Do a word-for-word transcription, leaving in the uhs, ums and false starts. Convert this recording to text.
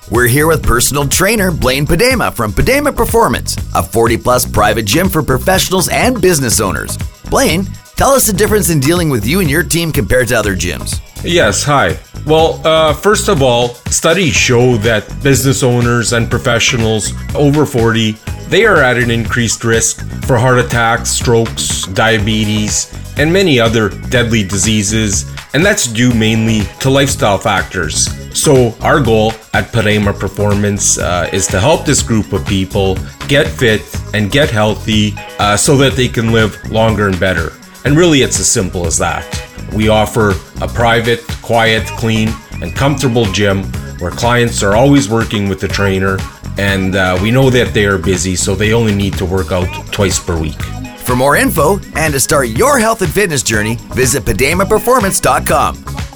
We're here with personal trainer Blaine Padema from Padema Performance, a forty-plus private gym for professionals and business owners. Blaine, tell us the difference in dealing with you and your team compared to other gyms. Yes, hi. Well, uh, first of all, studies show that business owners and professionals over forty, they are at an increased risk for heart attacks, strokes, diabetes, and many other deadly diseases, and that's due mainly to lifestyle factors. So our goal at Padema Performance uh, is to help this group of people get fit and get healthy uh, so that they can live longer and better. And really, it's as simple as that. We offer a private, quiet, clean, and comfortable gym where clients are always working with the trainer, and uh, we know that they are busy, so they only need to work out twice per week. For more info and to start your health and fitness journey, visit Padema Performance dot com.